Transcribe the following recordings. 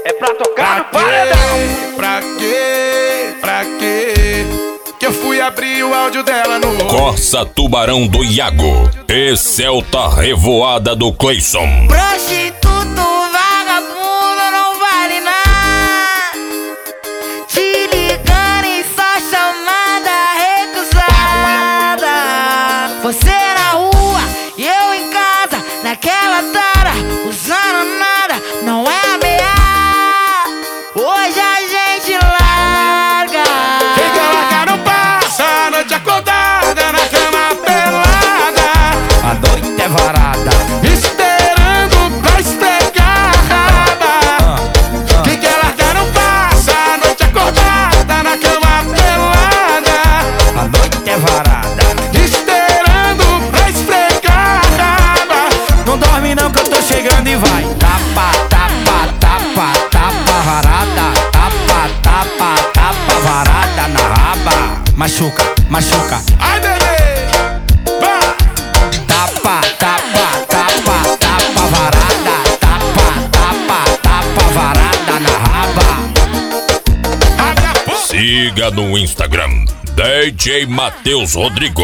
É pra tocar no paredão. Pra quê? Que eu fui abrir o áudio dela no Corsa Tubarão do Iago. Esse é o Tá Revoada do Cleison. Prostituto, vagabundo, não vale nada. Te ligando em só chamada recusada. Você na rua e eu em casa, naquela tara, usando nada, não é ameaça. Hoje a gente larga. Quem quer largar não passa a noite acordada na cama pelada. A noite é varada. Esperando pra esfregar a raba. Quem quer largar não passa a noite acordada na cama pelada. A noite é varada. Esperando pra esfregar a raba. Não dorme não que eu tô chegando e vai. Tapa, tapa, tapa, tapa varada. Tapa, tapa, tapa varada na raba. Machuca, machuca. Ai, bebê, vai. Tapa, tapa, tapa, tapa varada. Tapa, tapa, tapa varada na raba. Abre a boca. Siga no Instagram DJ Matheus Rodrigo.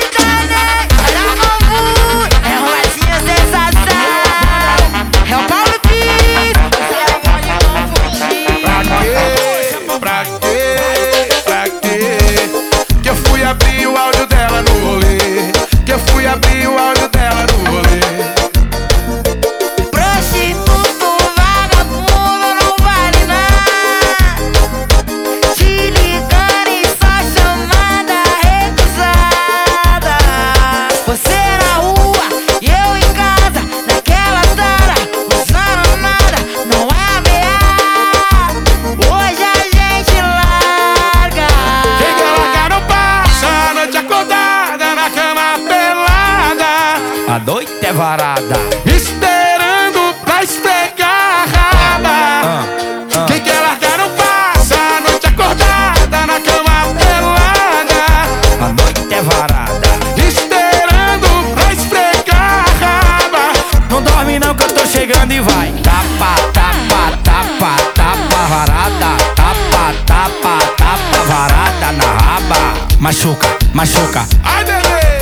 É roletinha sensação. É o Paulo Pires. Você pode confundir. Pra quê? Que eu fui abrir o áudio dela no rolê. Que eu fui abrir o áudio dela no rolê. Prostituto, vagabundo, não vale nada. Te ligando em só chamada recusada. Você na rua e eu em casa, naquela tara, usando nada, não é ameaça. Hoje a gente larga. Quem quer largar não passa a noite acordada na cama pelada. A noite é varada. Esperando pra esfregar a raba. Quem quer largar não passa a noite acordada na cama pelada. A noite é varada. Esperando pra esfregar a raba. Não dorme não que eu tô chegando e vai. Tapa, tapa, tapa, tapa varada. Tapa, tapa, tapa varada na raba. Machuca, machuca. Ai, bebê,